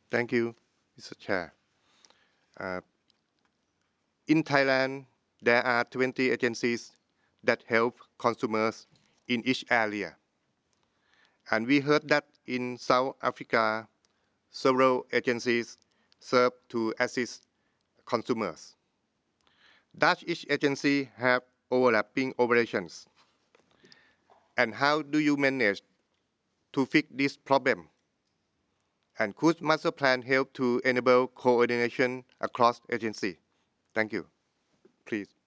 Thank you, Mr. Chair. Uh, in Thailand, there are 20 agencies that help consumers in each area. And we heard that in South Africa, several agencies serve to assist consumers. Does each agency have overlapping operations? And how do you manage to fix this problem? And could master plan help to enable coordination across agencies? Thank you. Please.